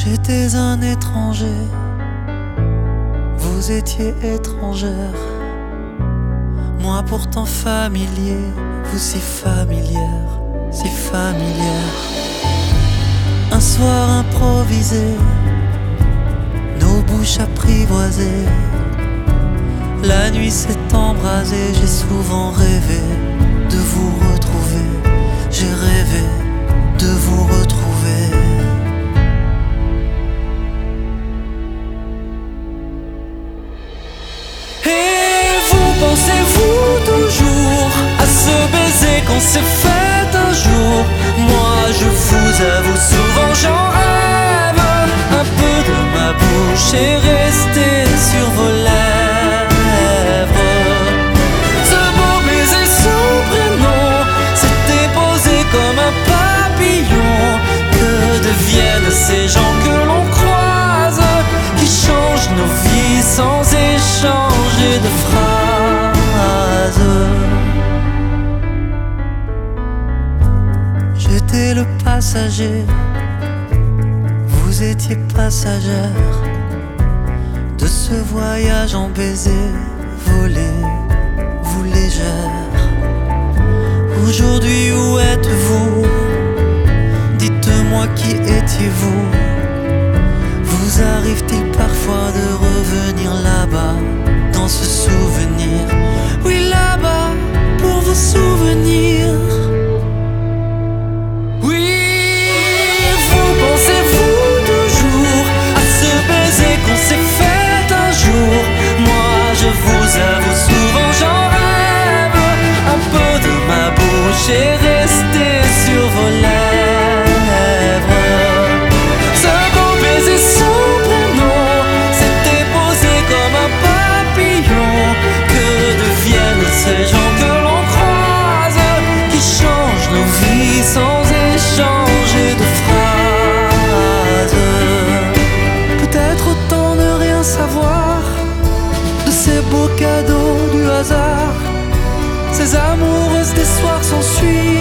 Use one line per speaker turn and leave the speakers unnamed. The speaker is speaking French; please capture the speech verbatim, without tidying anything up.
J'étais un étranger, vous étiez étrangère. Moi pourtant familier, vous si familière, si familière. Un soir improvisé, nos bouches apprivoisées. La nuit s'est embrasée, j'ai souvent rêvé de vous retrouver. J'ai rêvé de vous retrouver. Et vous pensez-vous toujours à ce baiser qu'on s'est fait un jour? Moi je vous avoue souvent j'en rêve. Un peu de ma bouche est resté sur vos lèvres. Ce beau baiser sans prénom s'était posé comme un papillon. Que deviennent ces gens que l'on croise, qui changent nos vies sans échanger de phrases? J'étais le passager, vous étiez passagère de ce voyage en baiser volé, vous légère. Aujourd'hui où êtes-vous? Dites-moi qui étiez-vous? Vous arrive-t-il parfois de revenir là-bas, dans ce souvenir? Oui, là-bas, pour vos souvenirs. Oui, vous pensez-vous toujours à ce baiser qu'on s'est fait un jour? Moi, je vous avoue souvent j'en rêve. Un peu de ma bouche est resté sur vos lèvres. Ce beau baiser sans prénom s'était posé comme un papillon. Que deviennent ces gens que l'on croise, qui changent nos vies sans échanger de phrases? Peut-être autant ne rien savoir de ces beaux cadeaux du hasard, ces amoureuses des soirs s'ensuivent.